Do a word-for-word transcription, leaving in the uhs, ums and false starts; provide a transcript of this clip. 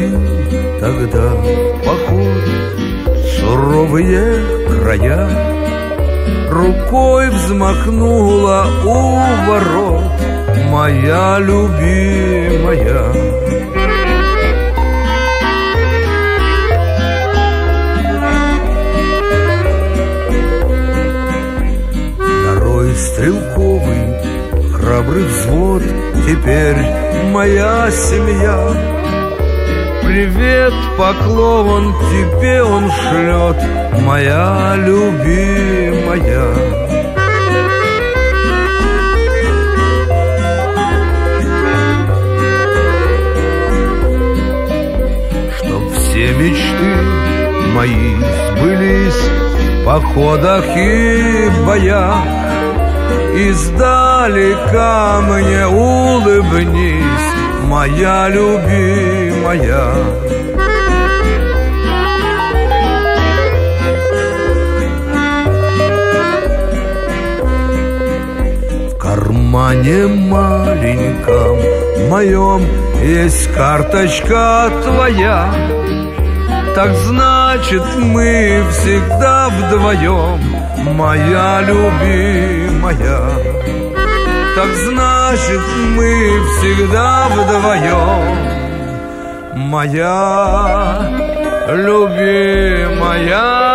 ходил тогда в поход в суровые края. Рукой взмахнула у ворот моя любимая. Нарой стрелковый, храбрый взвод, теперь моя семья. Привет, поклон тебе он шлет, моя любимая. Чтоб все мечты мои сбылись в походах и боях, издалека мне улыбнись, моя любимая. В кармане маленьком моем есть карточка твоя. Так значит, мы всегда вдвоем, моя любимая. Так значит, мы всегда вдвоем, моя любимая.